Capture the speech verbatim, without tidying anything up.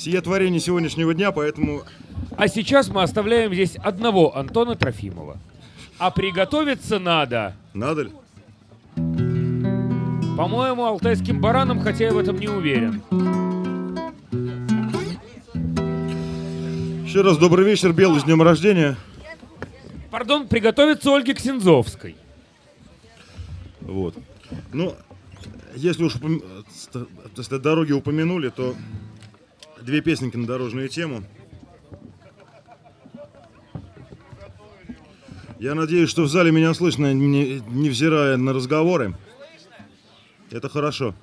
Сие творение сегодняшнего дня, поэтому... А сейчас мы оставляем здесь одного Антона Трофимова. А приготовиться надо... Надо ли? По-моему, алтайским баранам, хотя я в этом не уверен. Еще раз добрый вечер, Белый, с днем рождения. Пардон, приготовиться Ольге Ксензовской. Вот. Ну, если уж упом... если дороги упомянули, то две песенки на дорожную тему. Я надеюсь, что в зале меня слышно, не, невзирая на разговоры. Это хорошо.